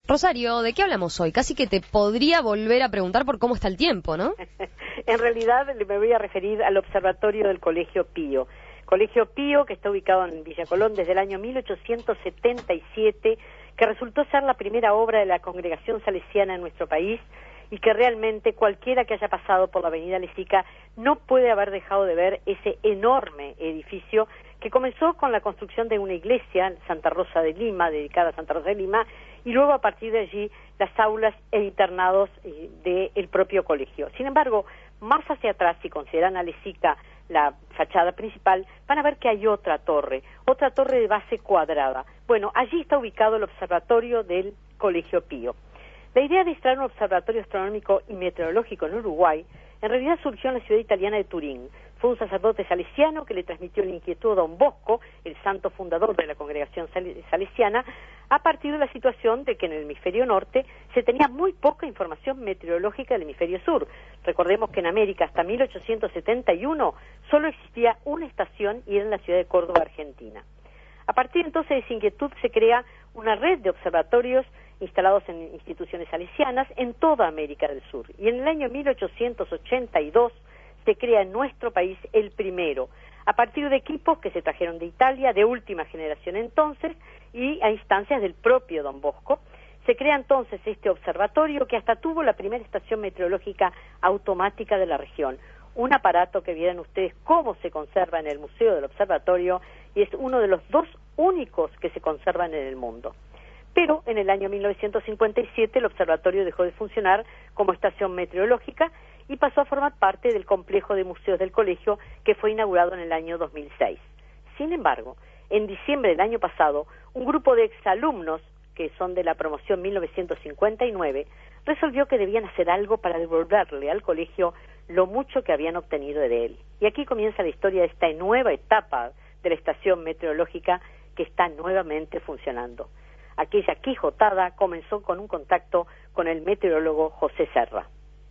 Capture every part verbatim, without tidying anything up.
Rosario, ¿de qué hablamos hoy? Casi que te podría volver a preguntar por cómo está el tiempo, ¿no? En realidad me voy a referir al observatorio del Colegio Pío. Colegio Pío, que está ubicado en Villa Colón desde el año mil ochocientos setenta y siete, que resultó ser la primera obra de la congregación salesiana en nuestro país y que realmente cualquiera que haya pasado por la avenida Lezica no puede haber dejado de ver ese enorme edificio que comenzó con la construcción de una iglesia, Santa Rosa de Lima, dedicada a Santa Rosa de Lima, y luego a partir de allí las aulas e internados del propio colegio. Sin embargo, más hacia atrás, si consideran a Lezica la fachada principal, van a ver que hay otra torre, otra torre de base cuadrada. Bueno, allí está ubicado el observatorio del Colegio Pío. La idea de instalar un observatorio astronómico y meteorológico en Uruguay en realidad surgió en la ciudad italiana de Turín. Fue un sacerdote salesiano que le transmitió la inquietud a Don Bosco, el santo fundador de la congregación salesiana, a partir de la situación de que en el hemisferio norte se tenía muy poca información meteorológica del hemisferio sur. Recordemos que en América hasta mil ochocientos setenta y uno solo existía una estación y era en la ciudad de Córdoba, Argentina. A partir entonces de esa inquietud se crea una red de observatorios instalados en instituciones salesianas en toda América del Sur. Y en el año mil ochocientos ochenta y dos se crea en nuestro país el primero, a partir de equipos que se trajeron de Italia, de última generación entonces, y a instancias del propio Don Bosco. Se crea entonces este observatorio que hasta tuvo la primera estación meteorológica automática de la región. Un aparato que vieran ustedes cómo se conserva en el Museo del Observatorio y es uno de los dos únicos que se conservan en el mundo. Pero en el año mil novecientos cincuenta y siete el observatorio dejó de funcionar como estación meteorológica y pasó a formar parte del complejo de museos del colegio que fue inaugurado en el año dos mil seis. Sin embargo, en diciembre del año pasado, un grupo de exalumnos, que son de la promoción mil novecientos cincuenta y nueve, resolvió que debían hacer algo para devolverle al colegio lo mucho que habían obtenido de él. Y aquí comienza la historia de esta nueva etapa de la estación meteorológica que está nuevamente funcionando. Aquella quijotada comenzó con un contacto con el meteorólogo José Serra.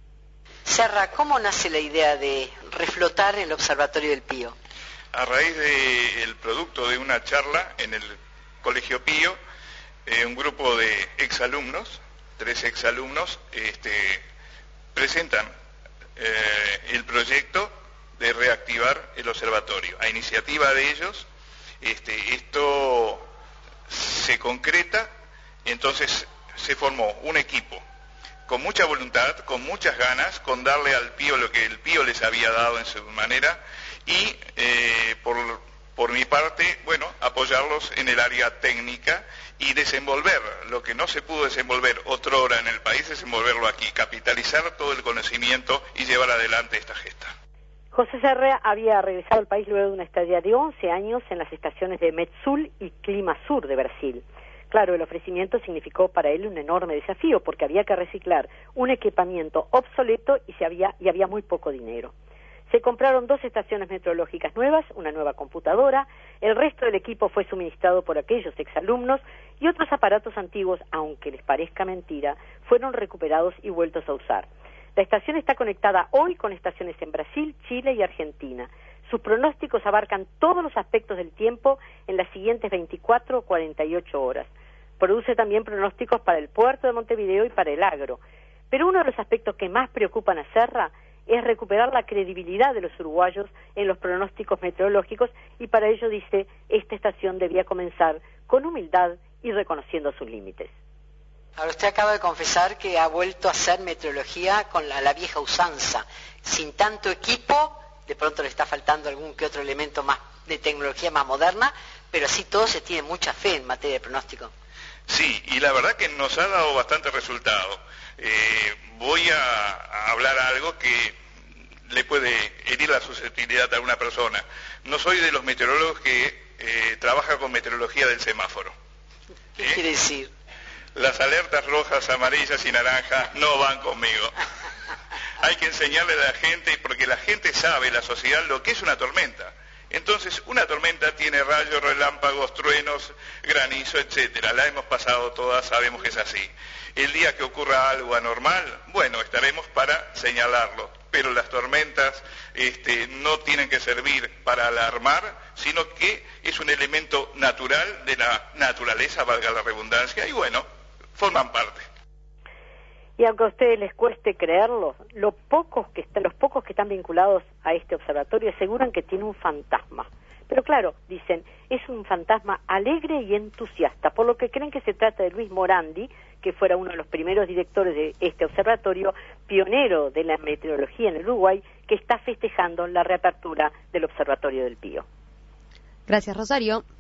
Serra, ¿cómo nace la idea de reflotar el Observatorio del Pío? A raíz del producto de una charla en el Colegio Pío, eh, un grupo de exalumnos, tres exalumnos, este, presentan eh, el proyecto de reactivar el observatorio. A iniciativa de ellos, este, esto se concreta, entonces se formó un equipo con mucha voluntad, con muchas ganas, con darle al Pío lo que el Pío les había dado en su manera y eh, por, por mi parte, bueno, apoyarlos en el área técnica y desenvolver lo que no se pudo desenvolver otrora en el país, desenvolverlo aquí, capitalizar todo el conocimiento y llevar adelante esta gesta. José Serra había regresado al país luego de una estadía de once años en las estaciones de Metsul y Climasur de Brasil. Claro, el ofrecimiento significó para él un enorme desafío porque había que reciclar un equipamiento obsoleto y, se había, y había muy poco dinero. Se compraron dos estaciones meteorológicas nuevas, una nueva computadora, el resto del equipo fue suministrado por aquellos exalumnos y otros aparatos antiguos, aunque les parezca mentira, fueron recuperados y vueltos a usar. La estación está conectada hoy con estaciones en Brasil, Chile y Argentina. Sus pronósticos abarcan todos los aspectos del tiempo en las siguientes veinticuatro o cuarenta y ocho horas. Produce también pronósticos para el puerto de Montevideo y para el agro. Pero uno de los aspectos que más preocupan a Serra es recuperar la credibilidad de los uruguayos en los pronósticos meteorológicos y para ello dice, esta estación debía comenzar con humildad y reconociendo sus límites. Ahora usted acaba de confesar que ha vuelto a hacer meteorología con la, la vieja usanza, sin tanto equipo, de pronto le está faltando algún que otro elemento más de tecnología más moderna, pero así todo se tiene mucha fe en materia de pronóstico. Sí, y la verdad que nos ha dado bastante resultado. Eh, voy a, a hablar algo que le puede herir la susceptibilidad a alguna persona. No soy de los meteorólogos que eh, trabaja con meteorología del semáforo. ¿Qué ¿Eh? quiere decir? Las alertas rojas, amarillas y naranjas no van conmigo. Hay que enseñarle a la gente, porque la gente sabe, la sociedad, lo que es una tormenta. Entonces, una tormenta tiene rayos, relámpagos, truenos, granizo, etcétera. La hemos pasado todas, sabemos que es así. El día que ocurra algo anormal, bueno, estaremos para señalarlo. Pero las tormentas este, no tienen que servir para alarmar, sino que es un elemento natural de la naturaleza, valga la redundancia, y bueno, forman parte. Y aunque a ustedes les cueste creerlo, los pocos que están, los pocos que están vinculados a este observatorio aseguran que tiene un fantasma. Pero claro, dicen, es un fantasma alegre y entusiasta, por lo que creen que se trata de Luis Morandi, que fuera uno de los primeros directores de este observatorio, pionero de la meteorología en el Uruguay, que está festejando la reapertura del Observatorio del Pío. Gracias, Rosario.